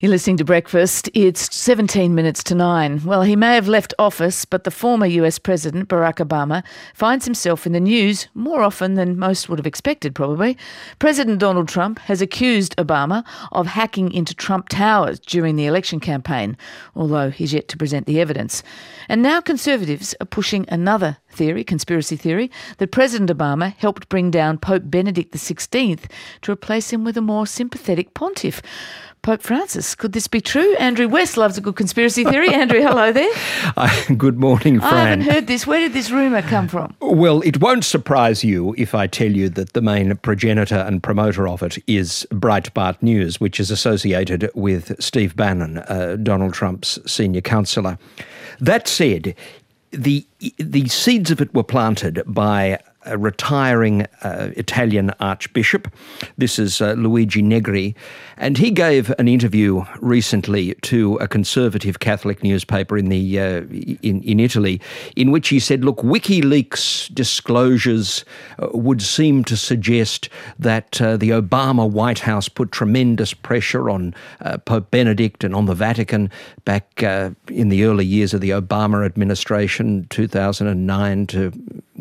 You're listening to Breakfast. It's 17 minutes to 9. Well, he may have left office, but the former US President, Barack Obama, finds himself in the news more often than most would have expected, probably. President Donald Trump has accused Obama of hacking into Trump Towers during the election campaign, although he's yet to present the evidence. And now Conservatives are pushing another theory, conspiracy theory, that President Obama helped bring down Pope Benedict XVI to replace him with a more sympathetic pontiff, Pope Francis. Could this be true? Andrew West loves a good conspiracy theory. Andrew, hello there. Good morning, Fran. I haven't heard this. Where did this rumour come from? Well, it won't surprise you if I tell you that the main progenitor and promoter of it is Breitbart News, which is associated with Steve Bannon, Donald Trump's senior counsellor. That said, the seeds of it were planted by a retiring Italian archbishop. This is Luigi Negri, and he gave an interview recently to a conservative Catholic newspaper in Italy, in which he said, "Look, WikiLeaks disclosures would seem to suggest that the Obama White House put tremendous pressure on Pope Benedict and on the Vatican back in the early years of the Obama administration, 2009 to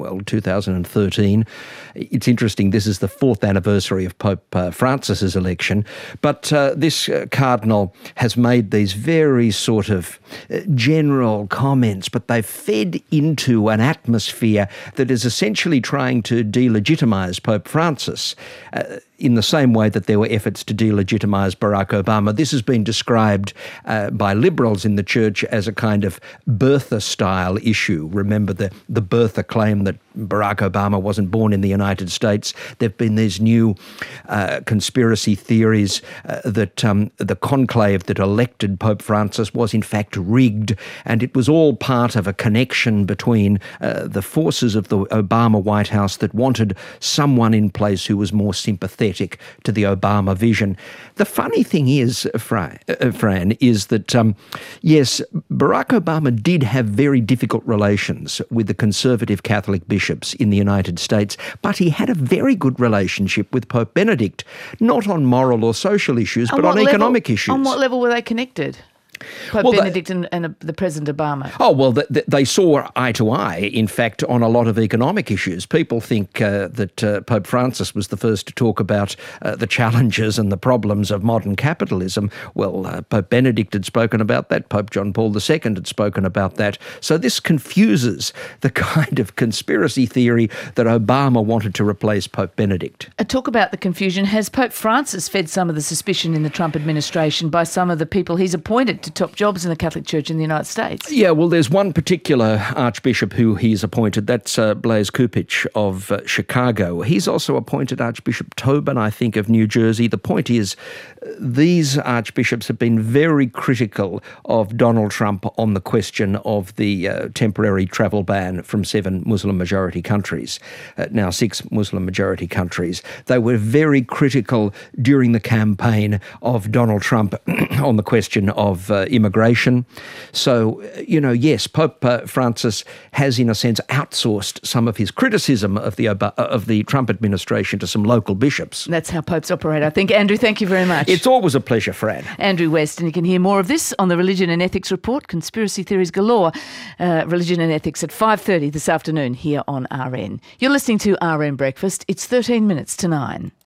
2013. It's interesting, this is the 4th anniversary of Pope Francis's election, but this cardinal has made these very sort of general comments, but they've fed into an atmosphere that is essentially trying to delegitimise Pope Francis in the same way that there were efforts to delegitimise Barack Obama. This has been described by liberals in the church as a kind of birther-style issue. Remember the birther claim that Barack Obama wasn't born in the United States. There have been these new conspiracy theories that the conclave that elected Pope Francis was in fact rigged, and it was all part of a connection between the forces of the Obama White House that wanted someone in place who was more sympathetic to the Obama vision. The funny thing is, Fran, is that, yes, Barack Obama did have very difficult relations with the conservative Catholic bishops in the United States, but he had a very good relationship with Pope Benedict, not on moral or social issues, but on economic issues. On what level were they connected? Pope Benedict and the President Obama. Oh, well, they saw eye to eye, in fact, on a lot of economic issues. People think that Pope Francis was the first to talk about the challenges and the problems of modern capitalism. Well, Pope Benedict had spoken about that. Pope John Paul II had spoken about that. So this confuses the kind of conspiracy theory that Obama wanted to replace Pope Benedict. Talk about the confusion. Has Pope Francis fed some of the suspicion in the Trump administration by some of the people he's appointed to top jobs in the Catholic Church in the United States? Yeah, well, there's one particular archbishop who he's appointed. That's Blaise Cupich of Chicago. He's also appointed Archbishop Tobin, I think, of New Jersey. The point is, these archbishops have been very critical of Donald Trump on the question of the temporary travel ban from 7 Muslim-majority countries, now 6 Muslim-majority countries. They were very critical during the campaign of Donald Trump on the question of immigration. So, yes, Pope Francis has, in a sense, outsourced some of his criticism of the Trump administration to some local bishops. That's how popes operate, I think. Andrew, thank you very much. It's always a pleasure, Fran. Andrew West, and you can hear more of this on the Religion and Ethics Report, Conspiracy Theories Galore, Religion and Ethics at 5:30 this afternoon here on RN. You're listening to RN Breakfast. It's 13 minutes to 9.